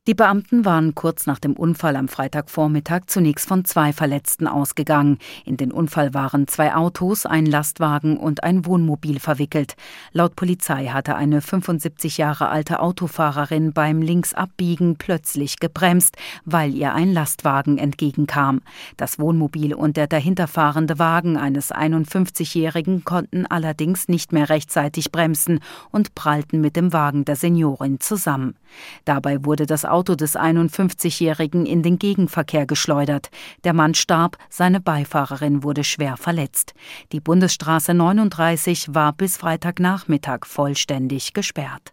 Die Beamten waren kurz nach dem Unfall am Freitagvormittag zunächst von 2 Verletzten ausgegangen. In den Unfall waren 2 Autos, ein Lastwagen und ein Wohnmobil verwickelt. Laut Polizei hatte eine 75 Jahre alte Autofahrerin beim Linksabbiegen plötzlich gebremst, weil ihr ein Lastwagen entgegenkam. Das Wohnmobil und der dahinterfahrende Wagen eines 51-Jährigen konnten allerdings nicht mehr rechtzeitig bremsen und prallten mit dem Wagen der Seniorin zusammen. Dabei wurde das Auto des 51-Jährigen in den Gegenverkehr geschleudert. Der Mann starb, seine Beifahrerin wurde schwer verletzt. Die Bundesstraße 39 war bis Freitagnachmittag vollständig gesperrt.